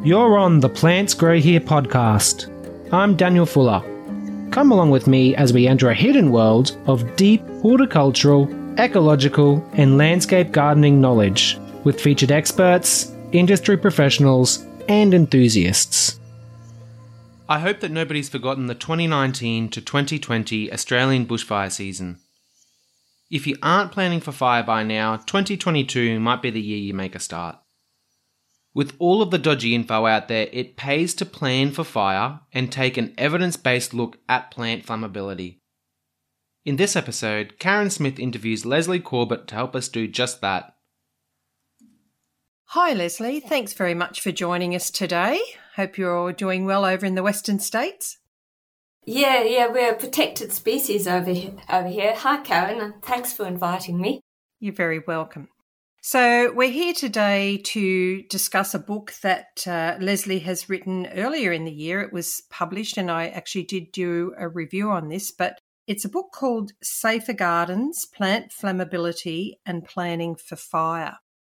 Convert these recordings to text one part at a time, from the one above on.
You're on the Plants Grow Here podcast. I'm Daniel Fuller. Come along with me as we enter a hidden world of deep horticultural, ecological, and landscape gardening knowledge with featured experts, industry professionals, and enthusiasts. I hope that nobody's forgotten the 2019 to 2020 Australian bushfire season. If you aren't planning for fire by now, 2022 might be the year you make a start. With all of the dodgy info out there, it pays to plan for fire and take an evidence-based look at plant flammability. In this episode, Karen Smith interviews Leslie Corbett to help us do just that. Hi Leslie, thanks very much for joining us today. Hope you're all doing well over in the Western States. Yeah, we're a protected species over here. Hi Karen, and thanks for inviting me. You're very welcome. So we're here today to discuss a book that Leslie has written earlier in the year. It was published and I actually did do a review on this, but it's a book called Safer Gardens, Plant Flammability and Planning for Fire.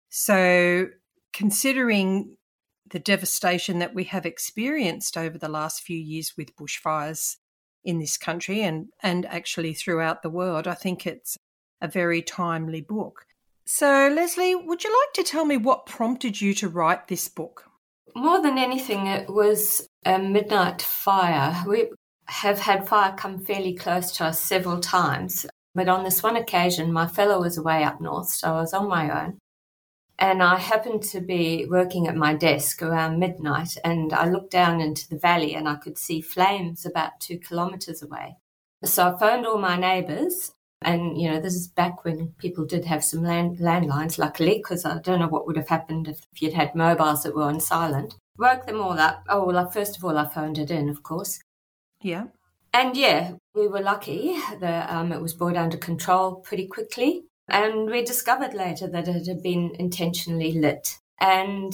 So considering the devastation that we have experienced over the last few years with bushfires in this country and actually throughout the world, I think it's a very timely book. So, Leslie, would you like to tell me what prompted you to write this book? More than anything, it was a midnight fire. We have had fire come fairly close to us several times, but on this one occasion, my fellow was away up north, so I was on my own. And I happened to be working at my desk around midnight, and I looked down into the valley and I could see flames about 2 kilometres away. So I phoned all my neighbours, and, you know, this is back when people did have some landlines, luckily, because I don't know what would have happened if you'd had mobiles that were on silent. Woke them all up. Oh, well, first of all, I phoned it in, of course. Yeah. And, yeah, we were lucky. It was brought under control pretty quickly. And we discovered later that it had been intentionally lit. And,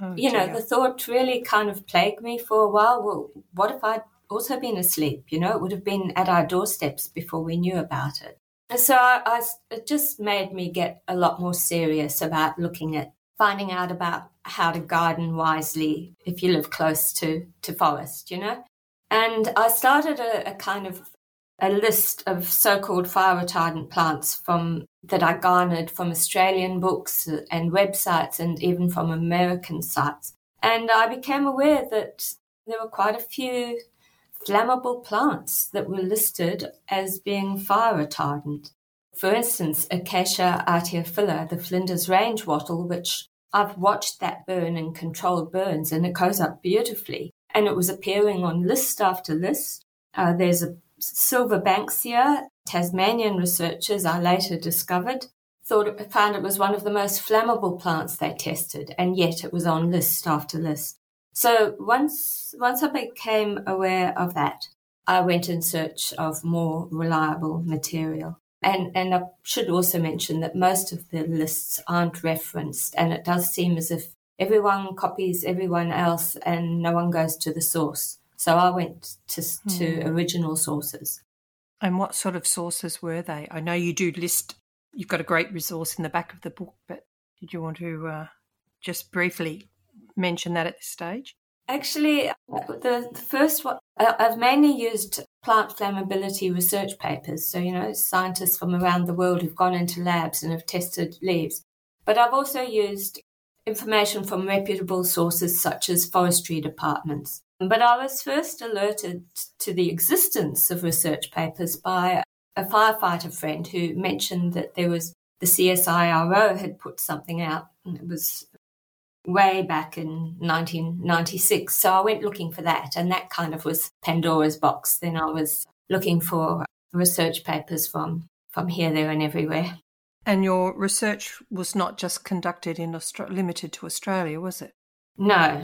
the thought really kind of plagued me for a while. Well, what if I'd also been asleep? You know, it would have been at our doorsteps before we knew about it. So it just made me get a lot more serious about looking at finding out about how to garden wisely if you live close to forest, you know. And I started a kind of a list of so-called fire retardant plants that I garnered from Australian books and websites and even from American sites. And I became aware that there were quite a few flammable plants that were listed as being fire retardant. For instance, Acacia artiophylla, the Flinders Range wattle, which I've watched that burn in controlled burns, and it goes up beautifully. And it was appearing on list after list. There's a Silver Banksia. Tasmanian researchers, I later discovered, found it was one of the most flammable plants they tested, and yet it was on list after list. So once I became aware of that, I went in search of more reliable material. And I should also mention that most of the lists aren't referenced, and it does seem as if everyone copies everyone else and no one goes to the source. So I went to original sources. And what sort of sources were they? I know you do list, you've got a great resource in the back of the book, but did you want to just briefly mention that at this stage? Actually, the first one, I've mainly used plant flammability research papers. So, you know, scientists from around the world who've gone into labs and have tested leaves. But I've also used information from reputable sources such as forestry departments. But I was first alerted to the existence of research papers by a firefighter friend who mentioned that there was the CSIRO had put something out, and it was way back in 1996. So I went looking for that, and that kind of was Pandora's box. Then I was looking for research papers from here, there and everywhere. And your research was not just conducted in limited to Australia, was it? No.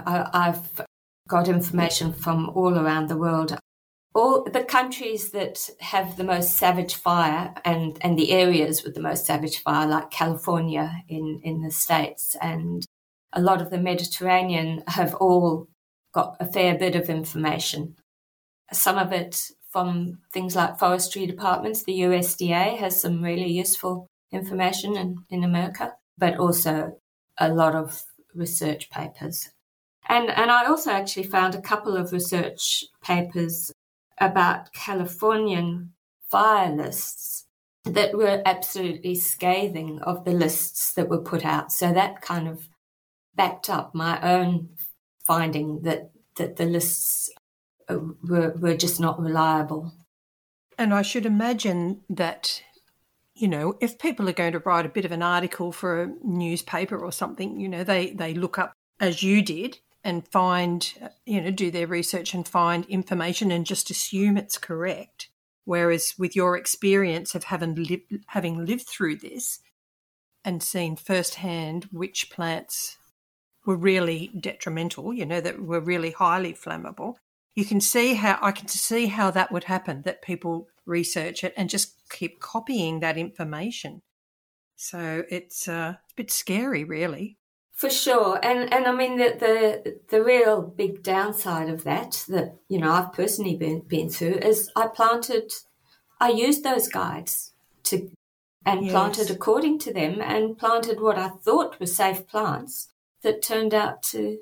I've got information from all around the world. All the countries that have the most savage fire and the areas with the most savage fire, like California in the States and a lot of the Mediterranean, have all got a fair bit of information. Some of it from things like forestry departments. The USDA has some really useful information in America, but also a lot of research papers. And I also actually found a couple of research papers about Californian fire lists that were absolutely scathing of the lists that were put out. So that kind of backed up my own finding that the lists were just not reliable. And I should imagine that, you know, if people are going to write a bit of an article for a newspaper or something, you know, they look up, as you did, and find, you know, do their research and find information and just assume it's correct. Whereas with your experience of having lived through this and seen firsthand which plants were really detrimental, you know, that were really highly flammable, I can see how that would happen, that people research it and just keep copying that information. So it's a bit scary, really. For sure. And I mean, the real big downside of that, you know, I've personally been through, is I used those guides planted according to them, and planted what I thought were safe plants that turned out to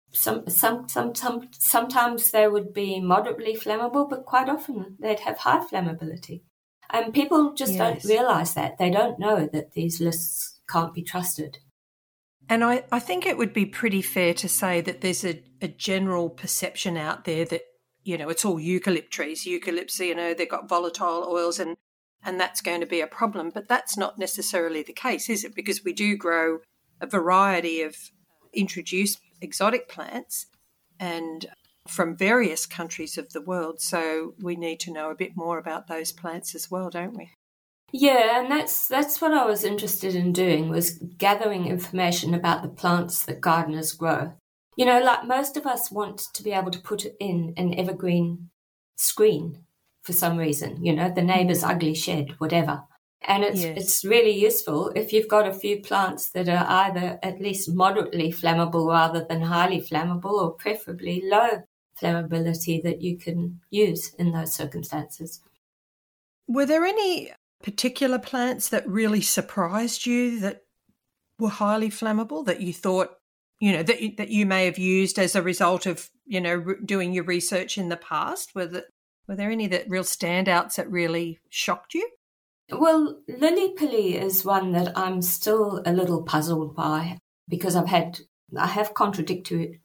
sometimes they would be moderately flammable, but quite often they'd have high flammability. And people just don't realise that. They don't know that these lists can't be trusted. And I think it would be pretty fair to say that there's a general perception out there that, you know, it's all eucalypt trees. Eucalypts, you know, they've got volatile oils and that's going to be a problem. But that's not necessarily the case, is it? Because we do grow a variety of introduced exotic plants and from various countries of the world. So we need to know a bit more about those plants as well, don't we? Yeah, and that's what I was interested in doing, was gathering information about the plants that gardeners grow. You know, like most of us want to be able to put it in an evergreen screen for some reason, you know, the neighbour's ugly shed, whatever. And it's really useful if you've got a few plants that are either at least moderately flammable rather than highly flammable, or preferably low flammability, that you can use in those circumstances. Were there any particular plants that really surprised you that were highly flammable, that you thought, you know, that you may have used as a result of, you know, doing your research in the past? Were there any real standouts that really shocked you? Well, lily-pilly is one that I'm still a little puzzled by, because I have contradictory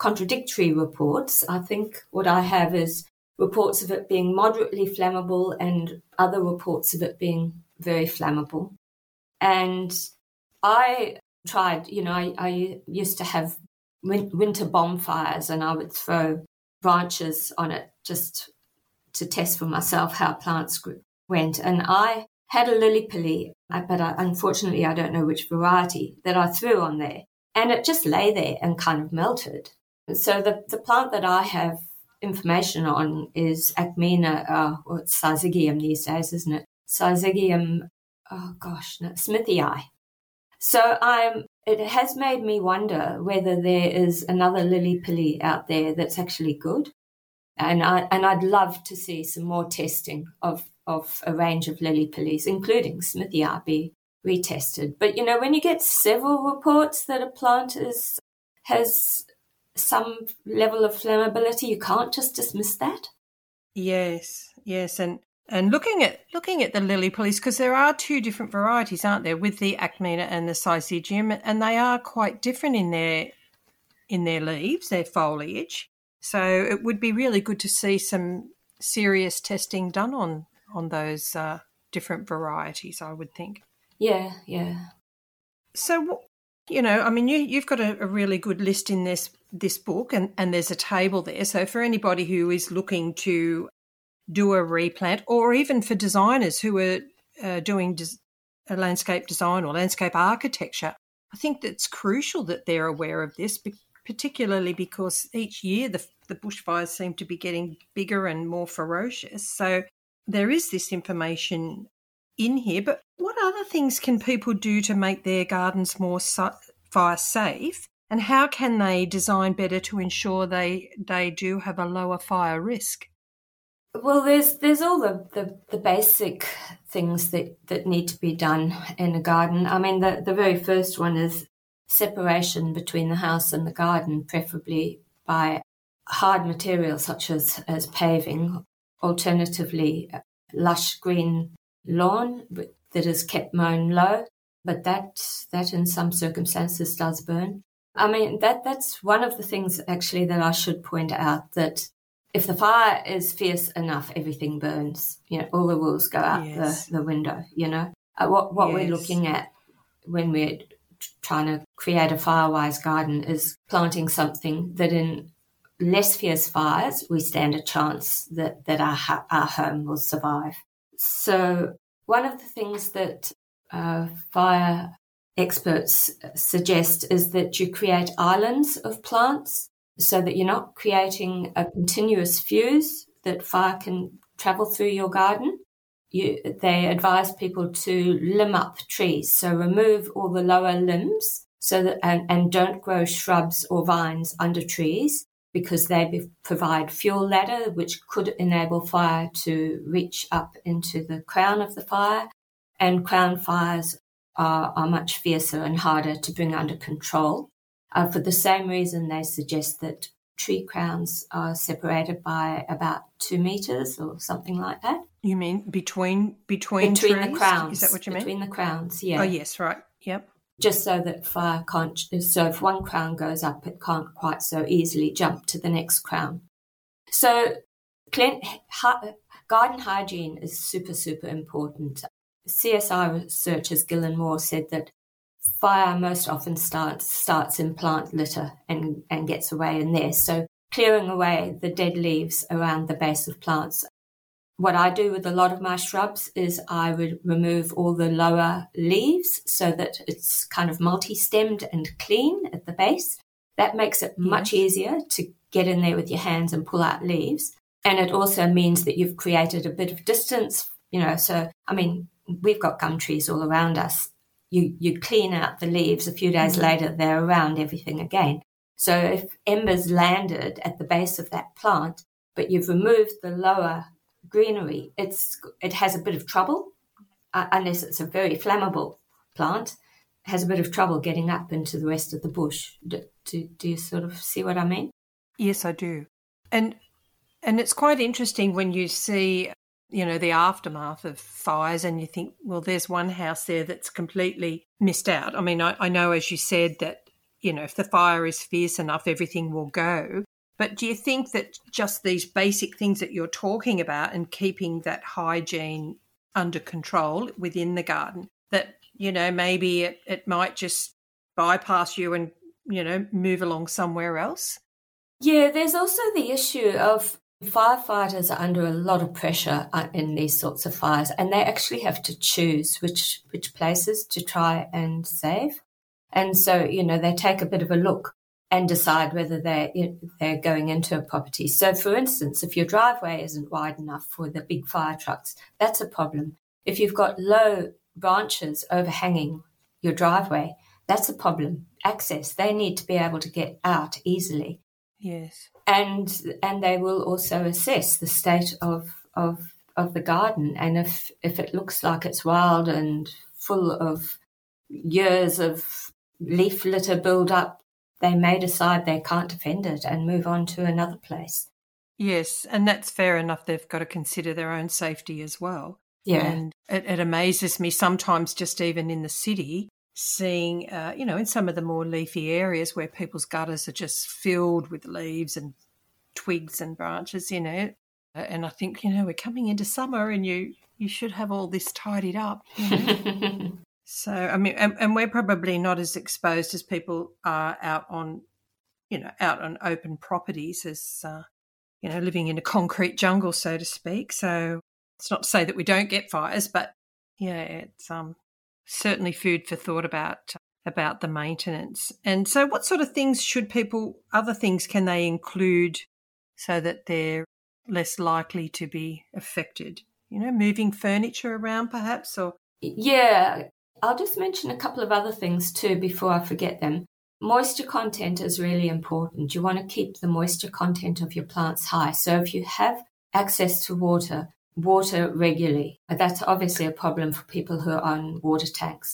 reports. I think what I have is reports of it being moderately flammable and other reports of it being very flammable. And I tried, you know, I used to have winter bonfires, and I would throw branches on it just to test for myself how plants went. And I had a lily-pilly, but unfortunately I don't know which variety, that I threw on there, and it just lay there and kind of melted. So the plant that I have information on is Acmina, or it's Syzygium these days, isn't it? Syzygium, Smithii. So it has made me wonder whether there is another lily-pilly out there that's actually good. And I'd love to see some more testing of a range of lily-pillies, including Smithii, be retested. But, you know, when you get several reports that a plant has some level of flammability, you can't just dismiss that. Yes, and looking at the lily-pillies, because there are two different varieties, aren't there, with the Acmina and the Syzygium, and they are quite different in their leaves, their foliage. So it would be really good to see some serious testing done on those different varieties, I would think. Yeah. So, you know, I mean, you've got a really good list in this book, and there's a table there. So for anybody who is looking to do a replant, or even for designers who are doing a landscape design or landscape architecture, I think that's crucial that they're aware of this, particularly because each year the bushfires seem to be getting bigger and more ferocious. So there is this information in here. But what other things can people do to make their gardens more fire safe? And how can they design better to ensure they do have a lower fire risk? Well, there's all the basic things that need to be done in a garden. I mean, the very first one is separation between the house and the garden, preferably by hard material such as paving, alternatively lush green lawn that is kept mown low, but that in some circumstances does burn. I mean, that's one of the things actually that I should point out, that if the fire is fierce enough, everything burns. All the rules go out the window, What we're looking at when we're trying to create a firewise garden is planting something that in less fierce fires, we stand a chance that our home will survive. So one of the things that fire experts suggest is that you create islands of plants so that you're not creating a continuous fuse that fire can travel through your garden. They advise people to limb up trees, so remove all the lower limbs so that and don't grow shrubs or vines under trees, because they provide fuel ladder, which could enable fire to reach up into the crown of the fire. And crown fires are much fiercer and harder to bring under control. For the same reason, they suggest that tree crowns are separated by about 2 meters or something like that. You mean between trees? The crowns. Is that what you mean? Between the crowns, yeah. Oh, yes, right. Yep. Just so that fire can't, so if one crown goes up, it can't quite so easily jump to the next crown. So garden hygiene is super, super important. CSI researchers Gillian Moore said that fire most often starts in plant litter and gets away in there. So clearing away the dead leaves around the base of plants. What I do with a lot of my shrubs is I would remove all the lower leaves so that it's kind of multi-stemmed and clean at the base. That makes it much easier to get in there with your hands and pull out leaves. And it also means that you've created a bit of distance, So, I mean, we've got gum trees all around us. You clean out the leaves, a few days later, they're around everything again. So if embers landed at the base of that plant, but you've removed the lower greenery, it has a bit of trouble, unless it's a very flammable plant, it has a bit of trouble getting up into the rest of the bush. Do you sort of see what I mean? Yes, I do. And it's quite interesting when you see, the aftermath of fires and you think, well, there's one house there that's completely missed out. I mean, I know, as you said, that, if the fire is fierce enough, everything will go. But do you think that just these basic things that you're talking about and keeping that hygiene under control within the garden, that, maybe it might just bypass you and, move along somewhere else? Yeah, there's also the issue of firefighters are under a lot of pressure in these sorts of fires, and they actually have to choose which places to try and save. And so, they take a bit of a look and decide whether they're going into a property. So, for instance, if your driveway isn't wide enough for the big fire trucks, that's a problem. If you've got low branches overhanging your driveway, that's a problem. Access, they need to be able to get out easily. Yes. And they will also assess the state of the garden. And if it looks like it's wild and full of years of leaf litter build up, they may decide they can't defend it and move on to another place. Yes, and that's fair enough. They've got to consider their own safety as well. Yeah. And it amazes me sometimes, just even in the city, seeing, in some of the more leafy areas where people's gutters are just filled with leaves and twigs and branches, And I think, we're coming into summer and you should have all this tidied up. So, I mean, and we're probably not as exposed as people are out on open properties as, living in a concrete jungle, so to speak. So it's not to say that we don't get fires, but, it's certainly food for thought about the maintenance. And so what sort of things other things can they include so that they're less likely to be affected? Moving furniture around perhaps, or? Yeah. I'll just mention a couple of other things too before I forget them. Moisture content is really important. You want to keep the moisture content of your plants high. So if you have access to water regularly. That's obviously a problem for people who are on water tanks.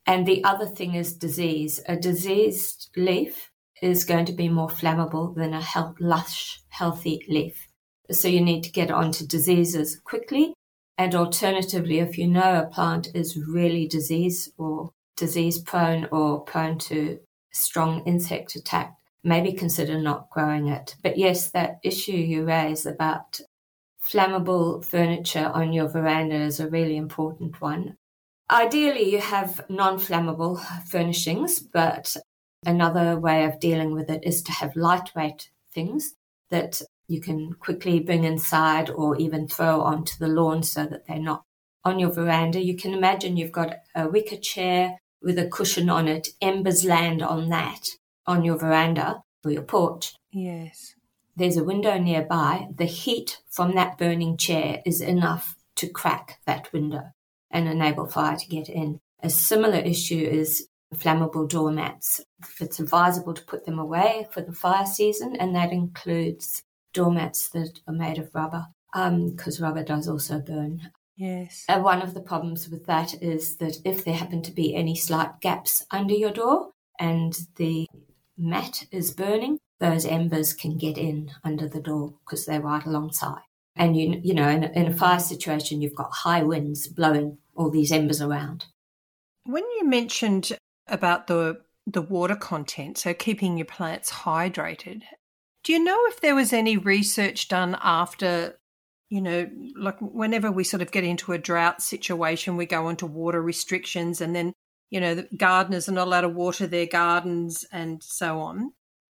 And the other thing is disease. A diseased leaf is going to be more flammable than a lush, healthy leaf. So you need to get onto diseases quickly. And alternatively, if you know a plant is really disease prone or prone to strong insect attack, maybe consider not growing it. But yes, that issue you raise about flammable furniture on your veranda is a really important one. Ideally, you have non-flammable furnishings, but another way of dealing with it is to have lightweight things that you can quickly bring inside or even throw onto the lawn so that they're not on your veranda. You can imagine you've got a wicker chair with a cushion on it, embers land on that, on your veranda or your porch. Yes. There's a window nearby. The heat from that burning chair is enough to crack that window and enable fire to get in. A similar issue is flammable doormats. It's advisable to put them away for the fire season, and that includes doormats that are made of rubber, because rubber does also burn. Yes. And one of the problems with that is that if there happen to be any slight gaps under your door and the mat is burning, those embers can get in under the door because they're right alongside. And, you know, in a fire situation, you've got high winds blowing all these embers around. When you mentioned about the water content, so keeping your plants hydrated, do you know if there was any research done after, you know, like whenever we sort of get into a drought situation, we go into water restrictions and then, you know, the gardeners are not allowed to water their gardens and so on.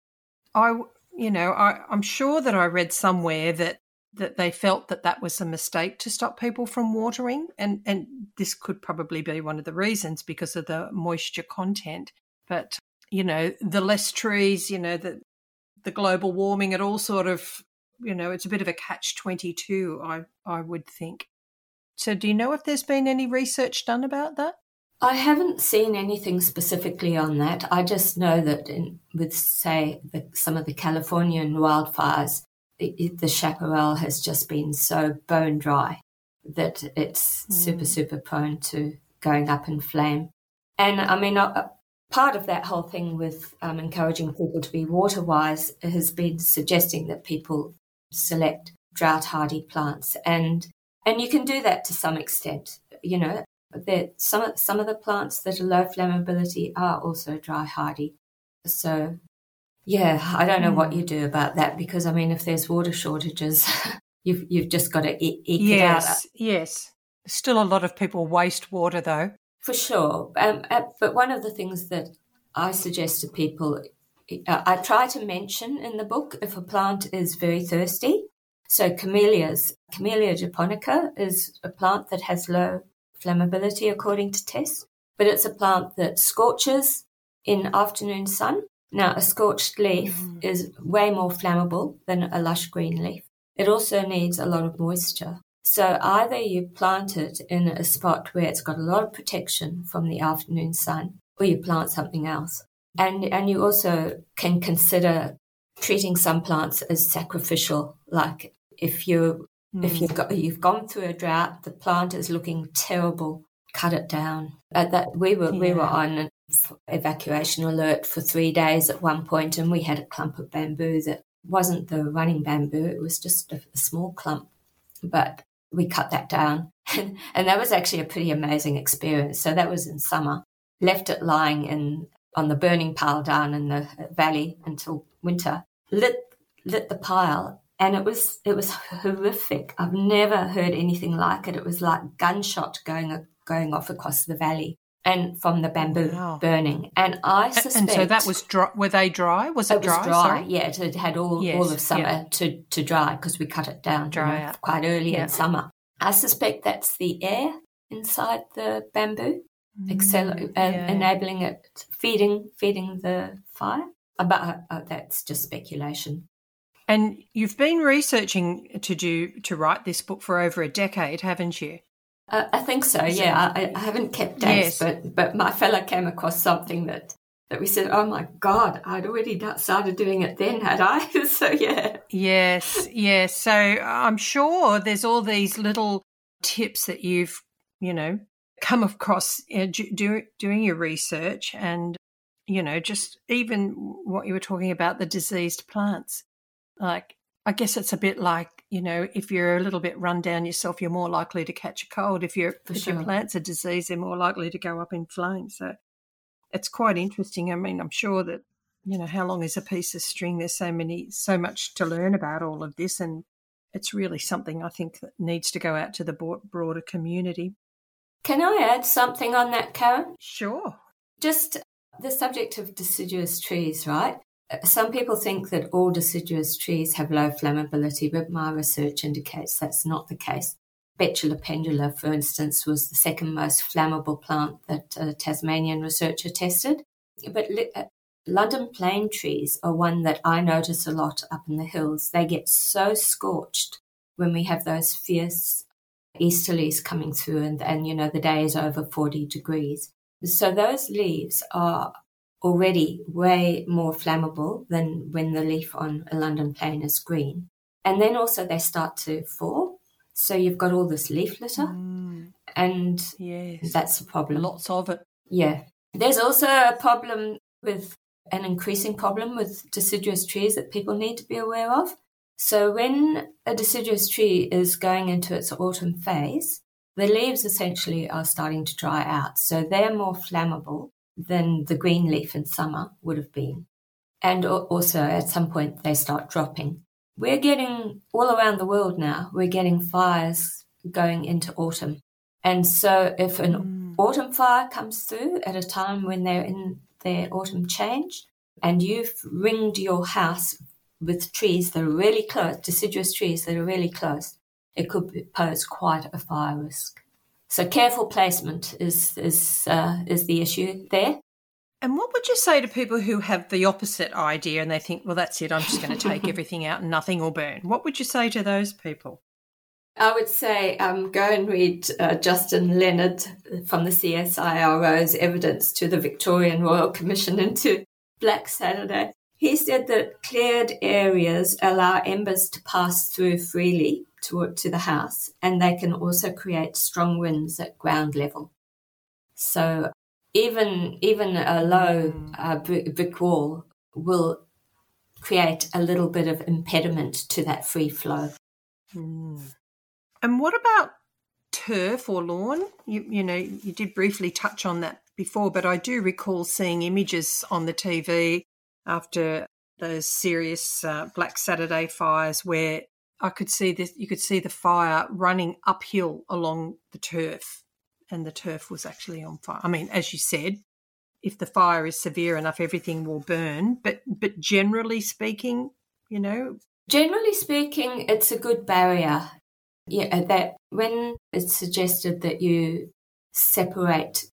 I'm sure that I read somewhere that they felt that was a mistake to stop people from watering. And this could probably be one of the reasons because of the moisture content. But, you know, the less trees, you know, the global warming, it all sort of, you know, it's a bit of a catch-22, I would think. So do you know if there's been any research done about that? I haven't seen anything specifically on that. I just know that with, say, some of the Californian wildfires, the chaparral has just been so bone dry that it's super prone to going up in flame. And I mean, part of that whole thing with encouraging people to be water wise has been suggesting that people select drought hardy plants, and you can do that to some extent. You know, some of the plants that are low flammability are also dry hardy. So yeah, I don't know what you do about that, because I mean, if there's water shortages, you've just got to eke it out. Yes. Still a lot of people waste water though. For sure. But one of the things that I suggest to people, I try to mention in the book if a plant is very thirsty. So Camellia japonica is a plant that has low flammability according to Tess, but it's a plant that scorches in afternoon sun. Now, a scorched leaf is way more flammable than a lush green leaf. It also needs a lot of moisture. So either you plant it in a spot where it's got a lot of protection from the afternoon sun, or you plant something else. And you also can consider treating some plants as sacrificial. Like if you've gone through a drought, the plant is looking terrible, cut it down. We were on an evacuation alert for 3 days at one point, and we had a clump of bamboo that wasn't the running bamboo, it was just a small clump, but we cut that down. And that was actually a pretty amazing experience. So that was in summer. Left it lying on the burning pile down in the valley until winter. Lit the pile, and it was horrific. I've never heard anything like it. It was like gunshot going off across the valley, and from the bamboo burning. And I suspect... And so that was dry. Were they dry? Was it dry? It was dry, sorry? Yeah. It had all of summer to dry, because we cut it down quite early in summer. I suspect that's the air inside the bamboo, enabling it, feeding the fire. But that's just speculation. And you've been researching to write this book for over a decade, haven't you? I think so, yeah. I haven't kept dates, but my fella came across something that we said, oh my God, I'd already started doing it then, had I? So, yeah. Yes. So I'm sure there's all these little tips that you've, come across doing your research and, just even what you were talking about, the diseased plants. Like, I guess it's a bit like, if you're a little bit run down yourself, you're more likely to catch a cold. If your plants are diseased, they're more likely to go up in flames. So it's quite interesting. I mean, I'm sure that, how long is a piece of string? There's so much to learn about all of this, and it's really something I think that needs to go out to the broader community. Can I add something on that, Karen? Sure. Just the subject of deciduous trees, right? Some people think that all deciduous trees have low flammability, but my research indicates that's not the case. Betula pendula, for instance, was the second most flammable plant that a Tasmanian researcher tested. But London plane trees are one that I notice a lot up in the hills. They get so scorched when we have those fierce easterlies coming through and the day is over 40 degrees. So those leaves are already way more flammable than when the leaf on a London plane is green. And then also they start to fall. So you've got all this leaf litter. And yes, that's a problem. Lots of it. Yeah. There's also an increasing problem with deciduous trees that people need to be aware of. So when a deciduous tree is going into its autumn phase, the leaves essentially are starting to dry out. So they're more flammable than the green leaf in summer would have been. And also at some point they start dropping. We're getting, all around the world now, we're getting fires going into autumn. And so if an autumn fire comes through at a time when they're in their autumn change, and you've ringed your house with trees that are really close, deciduous trees that are really close, it could pose quite a fire risk. So careful placement is the issue there. And what would you say to people who have the opposite idea and they think, well, that's it, I'm just going to take everything out and nothing will burn? What would you say to those people? I would say go and read Justin Leonard from the CSIRO's evidence to the Victorian Royal Commission into Black Saturday. He said that cleared areas allow embers to pass through freely to the house, and they can also create strong winds at ground level. So even a low brick wall will create a little bit of impediment to that free flow. And what about turf or lawn? You did briefly touch on that before, but I do recall seeing images on the TV after those serious Black Saturday fires where you could see the fire running uphill along the turf, and the turf was actually on fire. I mean, as you said, if the fire is severe enough, everything will burn. But generally speaking, Generally speaking, it's a good barrier. Yeah, that when it's suggested that you separate,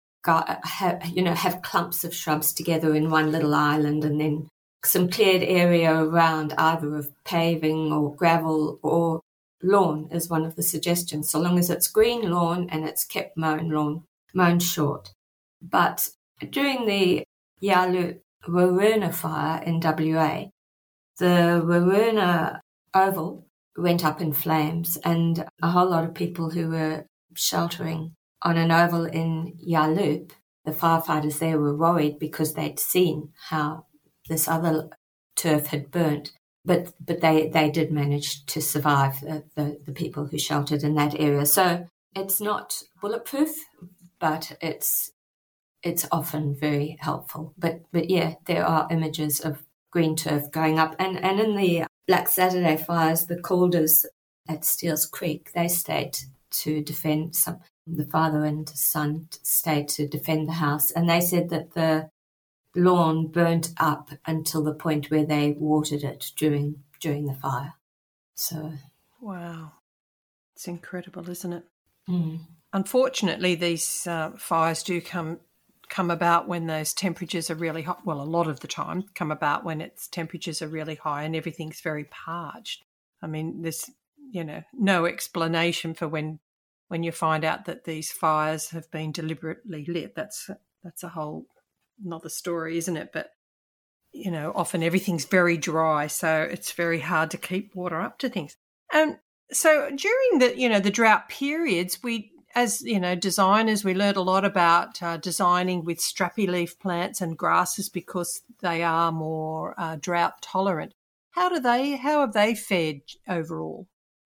have clumps of shrubs together in one little island and then some cleared area around either of paving or gravel or lawn is one of the suggestions, so long as it's green lawn and it's kept mown short. But during the Yalu-Waroona fire in WA, the Waroona Oval went up in flames, and a whole lot of people who were sheltering on an oval in Yaaloop, the firefighters there were worried because they'd seen how this other turf had burnt. But they did manage to survive, the people who sheltered in that area. So it's not bulletproof, but it's often very helpful. But yeah, there are images of green turf going up. And in the Black Saturday fires, the Calders at Steele's Creek, they stayed to defend the father and son stayed to defend the house. And they said that the lawn burnt up until the point where they watered it during the fire. So, wow, it's incredible, isn't it? Mm. Unfortunately, these fires do come about when those temperatures are really hot. Well, a lot of the time come about when its temperatures are really high and everything's very parched. I mean, there's no explanation for when you find out that these fires have been deliberately lit. That's a whole another story, isn't it? But often everything's very dry, so it's very hard to keep water up to things. And so during the drought periods, we as, designers, we learned a lot about designing with strappy leaf plants and grasses because they are more drought tolerant. How have they fared overall?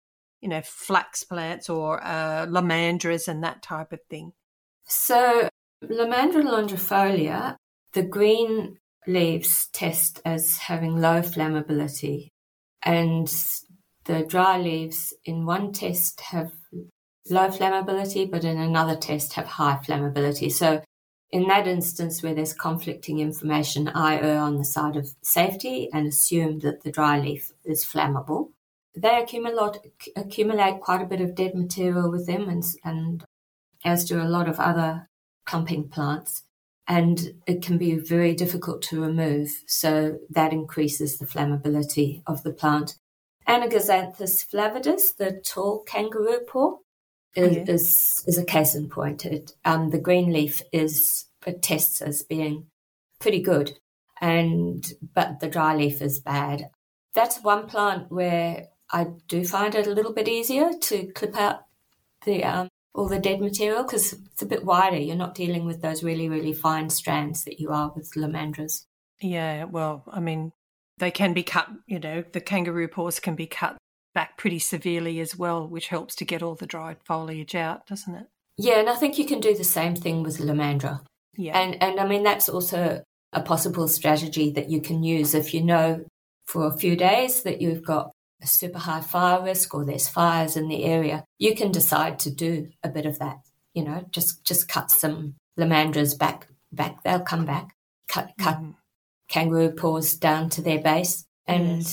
Flax plants or lomandras and that type of thing. So Lomandra longiflolia, the green leaves test as having low flammability, and the dry leaves in one test have low flammability, but in another test have high flammability. So in that instance where there's conflicting information, I err on the side of safety and assume that the dry leaf is flammable. They accumulate quite a bit of dead material with them, and as do a lot of other clumping plants, and it can be very difficult to remove, so that increases the flammability of the plant. Anagasanthus flavidus, the tall kangaroo paw, is a case in point. The green leaf it tests as being pretty good, but the dry leaf is bad. That's one plant where I do find it a little bit easier to clip out all the dead material because it's a bit wider. You're not dealing with those really, really fine strands that you are with lomandras. Yeah, well, I mean, they can be cut, the kangaroo paws can be cut back pretty severely as well, which helps to get all the dried foliage out, doesn't it? Yeah, and I think you can do the same thing with lomandra. Yeah. And I mean, that's also a possible strategy that you can use if you know for a few days that you've got a super high fire risk or there's fires in the area. You can decide to do a bit of that, just cut some lomandras back. They'll come back. Cut kangaroo paws down to their base, and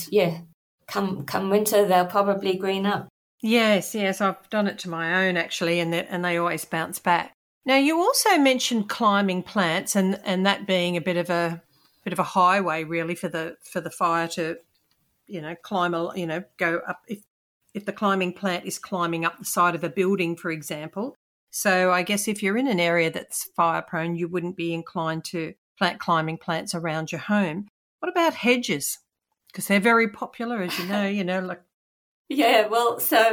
come winter they'll probably green up. Yes, I've done it to my own actually, and they always bounce back. Now, you also mentioned climbing plants, and that being a bit of a highway really for the fire to, climb, go up if the climbing plant is climbing up the side of a building, for example. So I guess if you're in an area that's fire prone, you wouldn't be inclined to plant climbing plants around your home. What about hedges? Because they're very popular, as you know, like. Yeah, well, so.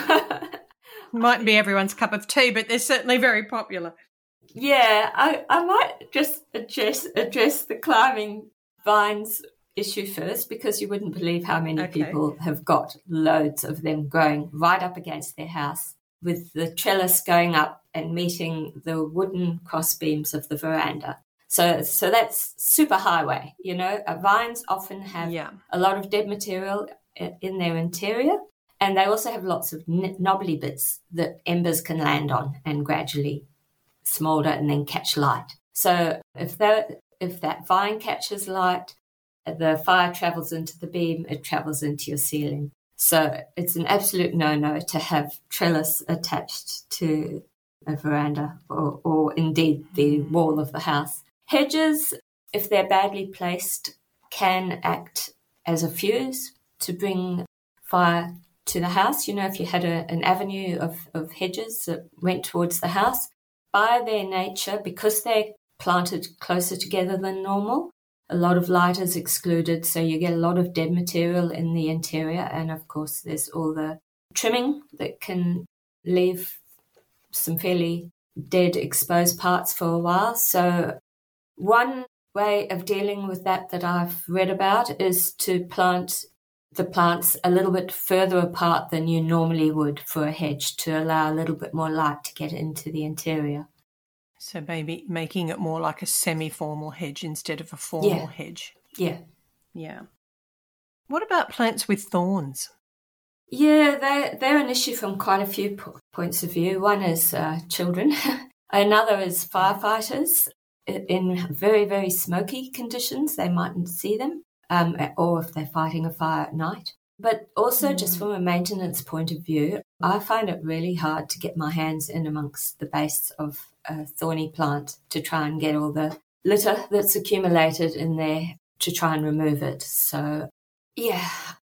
Mightn't be everyone's cup of tea, but they're certainly very popular. Yeah, I might just address the climbing vines issue first, because you wouldn't believe how many people have got loads of them growing right up against their house, with the trellis going up and meeting the wooden cross beams of the veranda. So that's super highway, Vines often have a lot of dead material in their interior, and they also have lots of knobbly bits that embers can land on and gradually smoulder and then catch light. So if that vine catches light, the fire travels into the beam, it travels into your ceiling. So it's an absolute no-no to have trellis attached to a veranda or indeed the wall of the house. Hedges, if they're badly placed, can act as a fuse to bring fire to the house. If you had an avenue of hedges that went towards the house, by their nature, because they're planted closer together than normal, a lot of light is excluded, so you get a lot of dead material in the interior, and of course there's all the trimming that can leave some fairly dead exposed parts for a while. So one way of dealing with that I've read about is to plant the plants a little bit further apart than you normally would for a hedge, to allow a little bit more light to get into the interior. So maybe making it more like a semi-formal hedge instead of a formal hedge. Yeah. Yeah. What about plants with thorns? Yeah, they're an issue from quite a few points of view. One is children. Another is firefighters. In very, very smoky conditions, they mightn't see them, or if they're fighting a fire at night. But also just from a maintenance point of view, I find it really hard to get my hands in amongst the base of a thorny plant to try and get all the litter that's accumulated in there to try and remove it. So, yeah,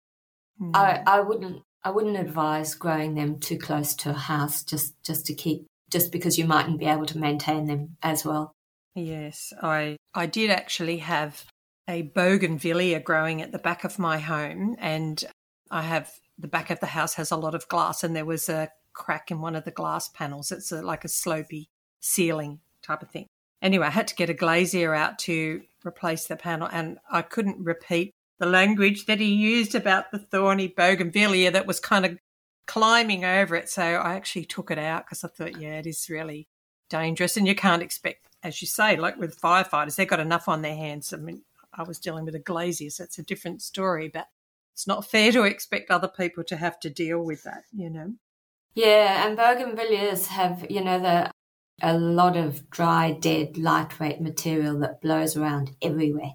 I wouldn't advise growing them too close to a house just because you mightn't be able to maintain them as well. Yes, I did actually have a bougainvillea growing at the back of my home, and the back of the house has a lot of glass, and there was a crack in one of the glass panels. It's like a slopey ceiling type of thing. Anyway, I had to get a glazier out to replace the panel, and I couldn't repeat the language that he used about the thorny bougainvillea that was kind of climbing over it. So I actually took it out because I thought, yeah, it is really dangerous. And you can't expect, as you say, like with firefighters, they've got enough on their hands. I mean, I was dealing with a glazier, so it's a different story, but it's not fair to expect other people to have to deal with that, you know. Yeah, and bougainvilleas have, a lot of dry, dead, lightweight material that blows around everywhere.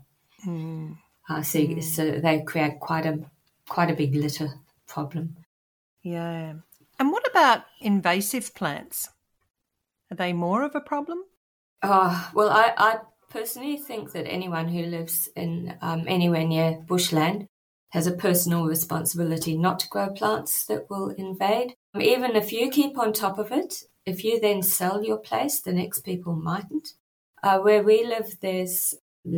So they create quite a big litter problem. Yeah. And what about invasive plants? Are they more of a problem? Oh, well, I personally think that anyone who lives in anywhere near bushland has a personal responsibility not to grow plants that will invade. Even if you keep on top of it, if you then sell your place, the next people mightn't. Where we live, there's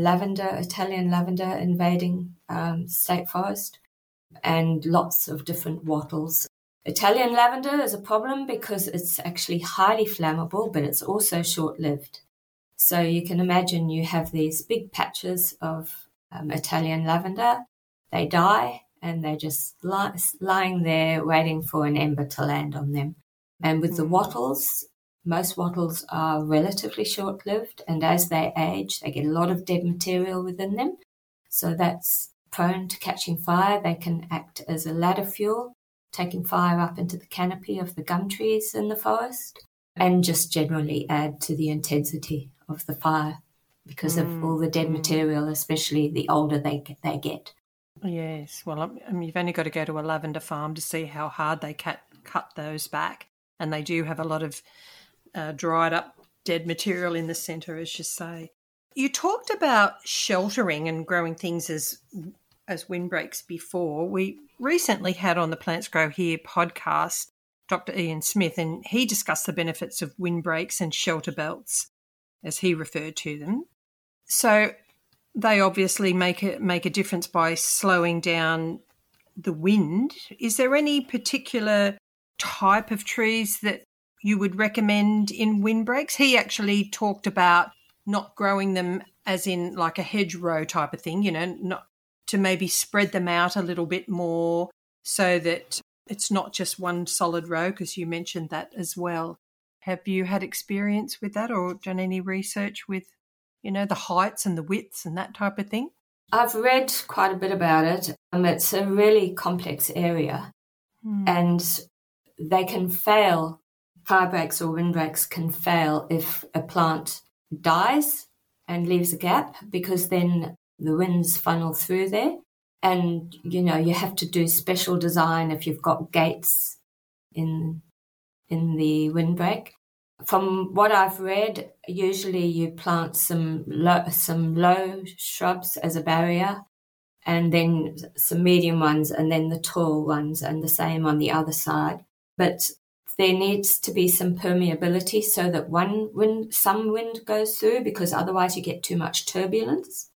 Italian lavender invading state forest, and lots of different wattles. Italian lavender is a problem because it's actually highly flammable, but it's also short-lived. So you can imagine you have these big patches of Italian lavender. They die, and they're just lying there waiting for an ember to land on them. And with the wattles, most wattles are relatively short-lived, and as they age, they get a lot of dead material within them. So that's prone to catching fire. They can act as a ladder fuel, taking fire up into the canopy of the gum trees in the forest, and just generally add to the intensity of the fire because of all the dead material, especially the older they get. Yes, well, I mean, you've only got to go to a lavender farm to see how hard they cut those back, and they do have a lot of dried up dead material in the centre, as you say. You talked about sheltering and growing things as windbreaks before. We recently had on the Plants Grow Here podcast Dr. Ian Smith, and he discussed the benefits of windbreaks and shelter belts, as he referred to them. So they obviously make a difference by slowing down the wind. Is there any particular type of trees that you would recommend in windbreaks? He actually talked about not growing them as in like a hedgerow type of thing, not to maybe spread them out a little bit more so that it's not just one solid row, because you mentioned that as well. Have you had experience with that or done any research with, the heights and the widths and that type of thing? I've read quite a bit about it. It's a really complex area and they can fail. Firebreaks or windbreaks can fail if a plant dies and leaves a gap, because then the winds funnel through there. And, you have to do special design if you've got gates in the windbreak. From what I've read, usually you plant some low shrubs as a barrier, and then some medium ones, and then the tall ones, and the same on the other side. But there needs to be some permeability so that some wind goes through, because otherwise you get too much turbulence.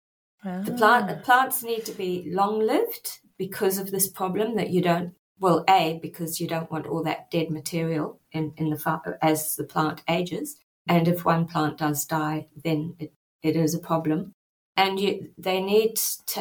The plants need to be long-lived because of this problem that you don't. Well, because you don't want all that dead material in the as the plant ages. And if one plant does die, then it is a problem. And they need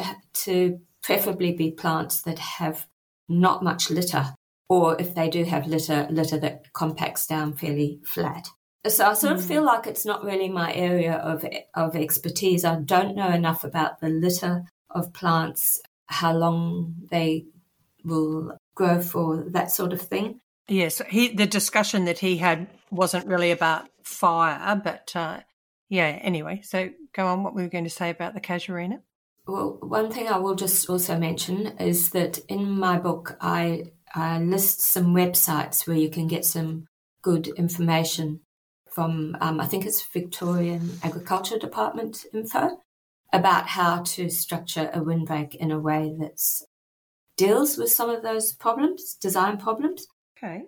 to preferably be plants that have not much litter, or if they do have litter that compacts down fairly flat. So I sort of feel like it's not really my area of expertise. I don't know enough about the litter of plants, how long they will grow for, that sort of thing. Yes, the discussion that he had wasn't really about fire, but anyway, so go on, what were we going to say about the casuarina? Well, one thing I will just also mention is that in my book I list some websites where you can get some good information from, I think it's Victorian Agriculture Department info, about how to structure a windbreak in a way that deals with some of those problems, design problems. Okay.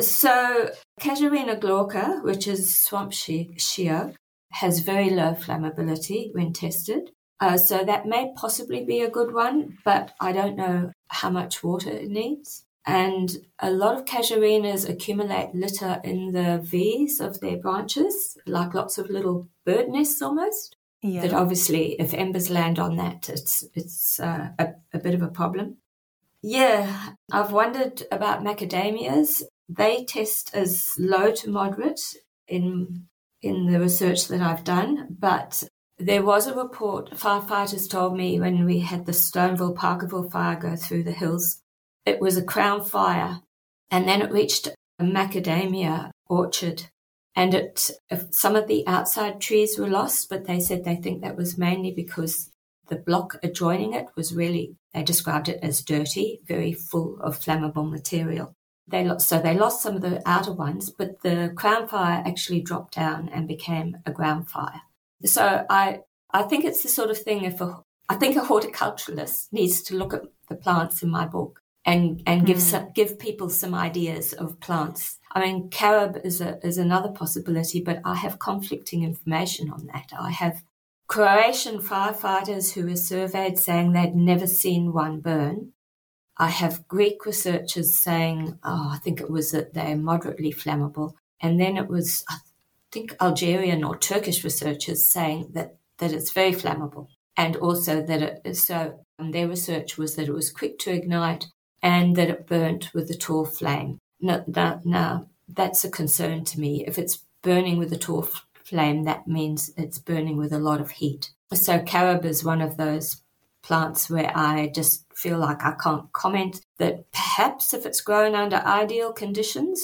So Casuarina glauca, which is swamp she oak, has very low flammability when tested. So that may possibly be a good one, but I don't know how much water it needs. And a lot of casuarinas accumulate litter in the V's of their branches, like lots of little bird nests almost. Yeah. That obviously, if embers land on that, it's a bit of a problem. Yeah, I've wondered about macadamias. They test as low to moderate in the research that I've done, but there was a report, firefighters told me when we had the Stoneville-Parkerville fire go through the hills, it was a crown fire, and then it reached a macadamia orchard, and some of the outside trees were lost, but they said they think that was mainly because the block adjoining it was really, they described it as dirty, very full of flammable material. They lost some of the outer ones, but the crown fire actually dropped down and became a ground fire. So I think it's the sort of thing I think a horticulturalist needs to look at the plants in my book and give people some ideas of plants. I mean, carob is another possibility, but I have conflicting information on that. I have Croatian firefighters who were surveyed saying they'd never seen one burn. I have Greek researchers saying, I think it was that they're moderately flammable. And then it was, I think, Algerian or Turkish researchers saying that it's very flammable. And also that their research was that it was quick to ignite and that it burnt with a tall flame. Now, that's a concern to me. If it's burning with a tall flame, that means it's burning with a lot of heat. So carob is one of those plants where I just feel like I can't comment that perhaps if it's grown under ideal conditions,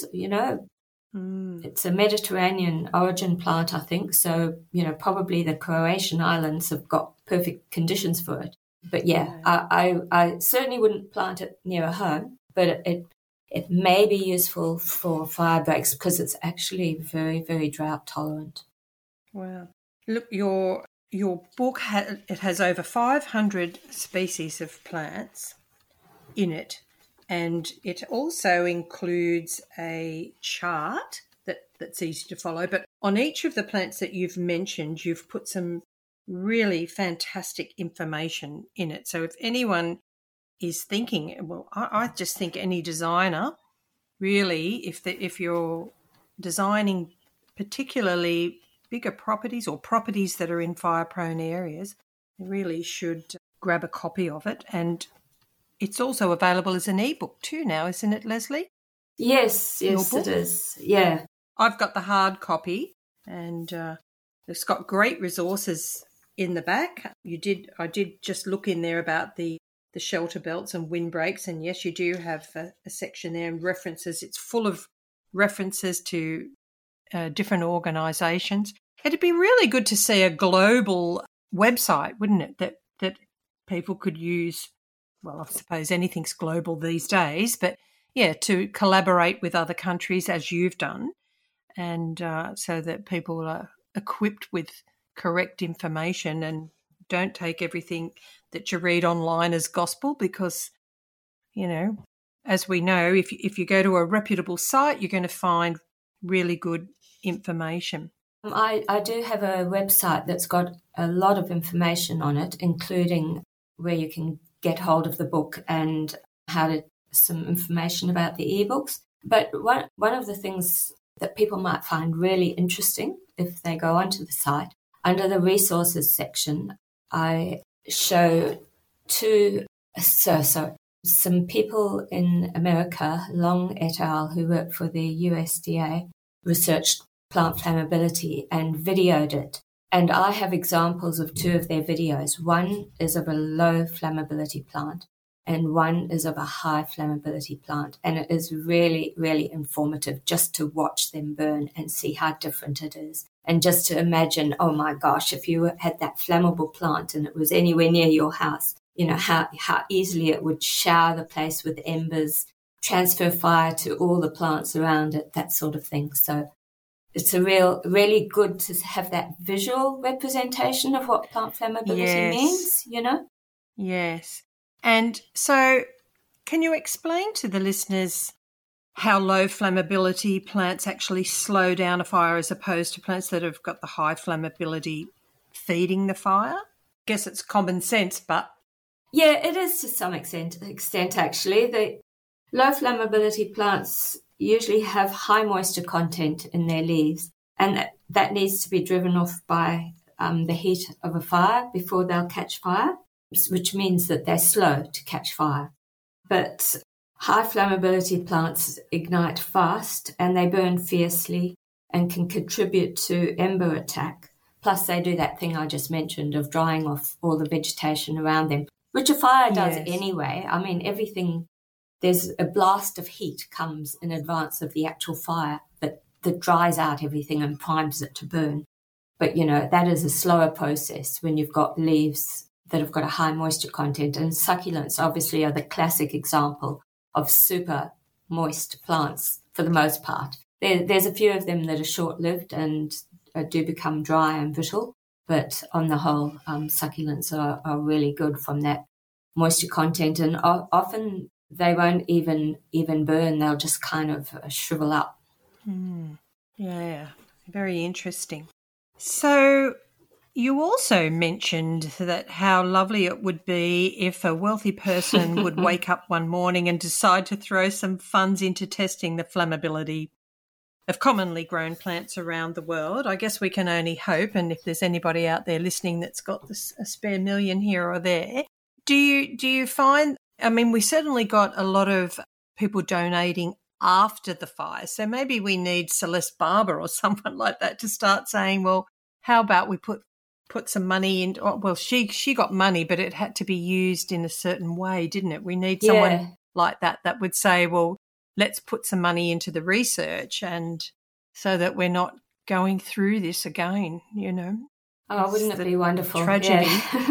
it's a Mediterranean origin plant, I think. So, probably the Croatian islands have got perfect conditions for it. But yeah, I certainly wouldn't plant it near a home, but it may be useful for fire breaks because it's actually very, very drought tolerant. Wow. Look, your book has over 500 species of plants in it, and it also includes a chart that's easy to follow. But on each of the plants that you've mentioned, you've put some really fantastic information in it. So if anyone is thinking, well, I just think any designer, really, if you're designing particularly bigger properties or properties that are in fire-prone areas, you really should grab a copy of it. And it's also available as an ebook too now, isn't it, Leslie? Yes, it is. Yeah. I've got the hard copy, and it's got great resources in the back. I did just look in there about the shelter belts and windbreaks, and yes, you do have a section there and references. It's full of references to different organisations. It'd be really good to see a global website, wouldn't it, that people could use. Well, I suppose anything's global these days, but yeah, to collaborate with other countries as you've done, and so that people are equipped with correct information and don't take everything that you read online as gospel, because, as we know, if you go to a reputable site, you're going to find really good information. I do have a website that's got a lot of information on it, including where you can get hold of the book and some information about the ebooks. But one of the things that people might find really interesting if they go onto the site, under the resources section, I show some people in America, Long et al., who work for the USDA, researched plant flammability and videoed it. And I have examples of two of their videos. One is of a low flammability plant and one is of a high flammability plant. And it is really, really informative just to watch them burn and see how different it is. And just to imagine, oh my gosh, if you had that flammable plant and it was anywhere near your house, how easily it would shower the place with embers, transfer fire to all the plants around it, that sort of thing. So it's really good to have that visual representation of what plant flammability means, Yes. And so can you explain to the listeners how low flammability plants actually slow down a fire as opposed to plants that have got the high flammability feeding the fire? I guess it's common sense, but... Yeah, it is to some extent actually. Low flammability plants usually have high moisture content in their leaves, and that needs to be driven off by the heat of a fire before they'll catch fire, which means that they're slow to catch fire. But high flammability plants ignite fast and they burn fiercely and can contribute to ember attack. Plus, they do that thing I just mentioned of drying off all the vegetation around them, which a fire does anyway. I mean, everything, there's a blast of heat comes in advance of the actual fire that dries out everything and primes it to burn. But, that is a slower process when you've got leaves that have got a high moisture content. And succulents obviously are the classic example of super moist plants for the most part. There's a few of them that are short-lived and do become dry and brittle, but on the whole, succulents are really good from that moisture content, and often they won't even burn, they'll just kind of shrivel up. Yeah, very interesting. So you also mentioned that how lovely it would be if a wealthy person would wake up one morning and decide to throw some funds into testing the flammability of commonly grown plants around the world. I guess we can only hope, and if there's anybody out there listening that's got a spare million here or there, do you find, I mean, we certainly got a lot of people donating after the fire, so maybe we need Celeste Barber or someone like that to start saying, well, how about we put some money in? Well, she got money, but it had to be used in a certain way, didn't it? We need someone like that would say, well, let's put some money into the research, and so that we're not going through this again, Oh, wouldn't it be wonderful? Tragedy.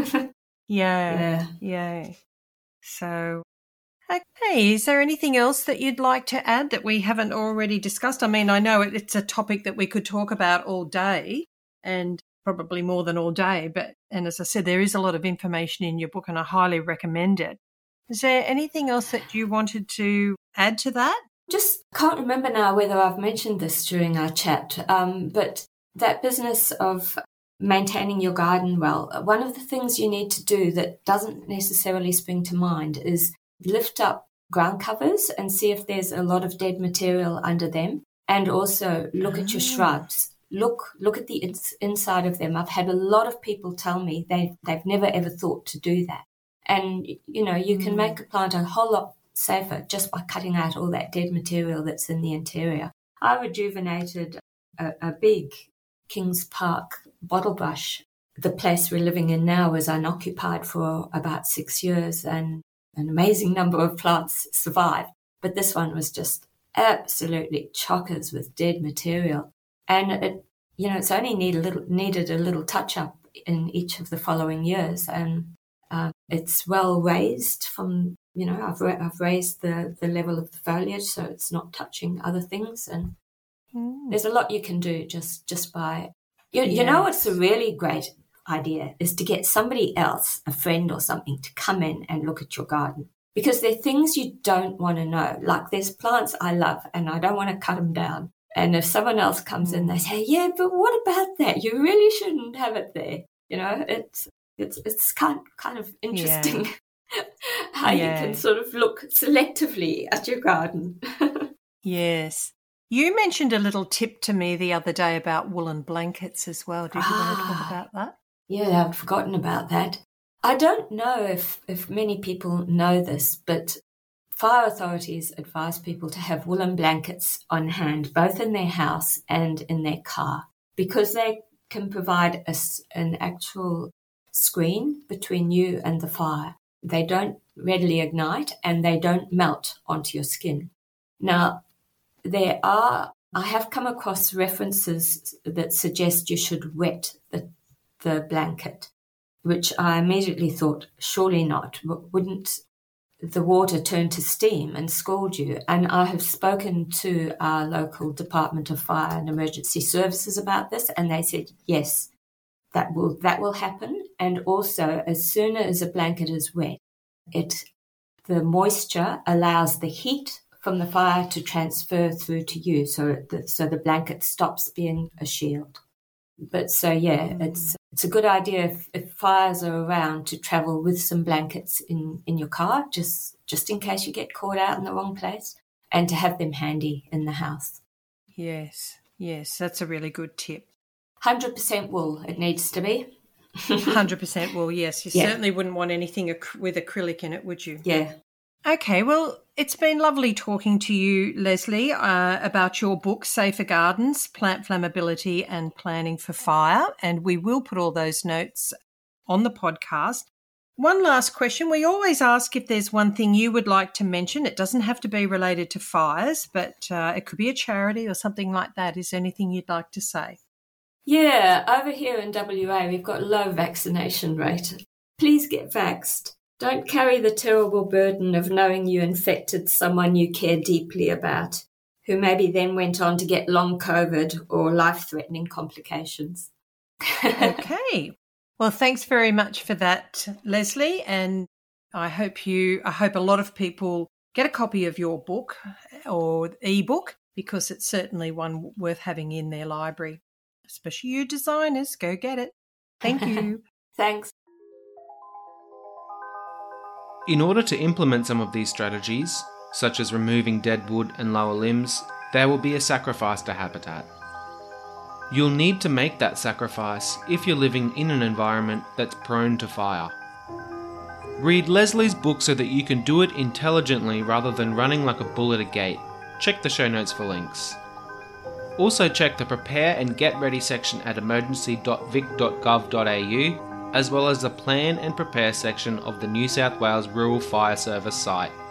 Yeah. So, okay, is there anything else that you'd like to add that we haven't already discussed? I mean, I know it's a topic that we could talk about all day, and probably more than all day, and as I said, there is a lot of information in your book and I highly recommend it. Is there anything else that you wanted to add to that? Just can't remember now whether I've mentioned this during our chat, but that business of maintaining your garden well, one of the things you need to do that doesn't necessarily spring to mind is lift up ground covers and see if there's a lot of dead material under them, and also look at your shrubs. Look at the inside of them. I've had a lot of people tell me they've never ever thought to do that. And, you can make a plant a whole lot safer just by cutting out all that dead material that's in the interior. I rejuvenated a big Kings Park bottle brush. The place we're living in now was unoccupied for about 6 years, and an amazing number of plants survived. But this one was just absolutely chockers with dead material. And it's only needed a little touch up in each of the following years, and it's well raised from, I've raised the level of the foliage so it's not touching other things, and there's a lot you can do just by, what's a really great idea is to get somebody else, a friend or something, to come in and look at your garden, because there are things you don't want to know. Like there's plants I love and I don't want to cut them down. And if someone else comes in, they say, yeah, but what about that? You really shouldn't have it there. It's kind of interesting how you can sort of look selectively at your garden. Yes. You mentioned a little tip to me the other day about woolen blankets as well. Did you want to talk about that? Yeah, I'd forgotten about that. I don't know if many people know this, but fire authorities advise people to have woolen blankets on hand, both in their house and in their car, because they can provide an actual screen between you and the fire. They don't readily ignite and they don't melt onto your skin. Now, I have come across references that suggest you should wet the blanket, which I immediately thought, surely not. Wouldn't the water turn to steam and scald you? And I have spoken to our local Department of Fire and Emergency Services about this, and they said, yes, that will happen. And also, as soon as a blanket is wet, the moisture allows the heat from the fire to transfer through to you, so the blanket stops being a shield. But so, it's a good idea if fires are around to travel with some blankets in your car, just just in case you get caught out in the wrong place, and to have them handy in the house. Yes, that's a really good tip. 100% wool, it needs to be. 100% wool, yes. You certainly wouldn't want anything with acrylic in it, would you? Yeah. Okay, well, it's been lovely talking to you, Leslie, about your book, Safer Gardens, Plant Flammability and Planning for Fire, and we will put all those notes on the podcast. One last question. We always ask if there's one thing you would like to mention. It doesn't have to be related to fires, but it could be a charity or something like that. Is there anything you'd like to say? Yeah, over here in WA, we've got low vaccination rate. Please get vaxxed. Don't carry the terrible burden of knowing you infected someone you care deeply about, who maybe then went on to get long COVID or life-threatening complications. Okay. Well, thanks very much for that, Leslie, and I hope a lot of people get a copy of your book or ebook, because it's certainly one worth having in their library. Especially you designers, go get it. Thank you. Thanks. In order to implement some of these strategies, such as removing dead wood and lower limbs, there will be a sacrifice to habitat. You'll need to make that sacrifice if you're living in an environment that's prone to fire. Read Leslie's book so that you can do it intelligently rather than running like a bull at a gate. Check the show notes for links. Also check the Prepare and Get Ready section at emergency.vic.gov.au, as well as the Plan and Prepare section of the New South Wales Rural Fire Service site.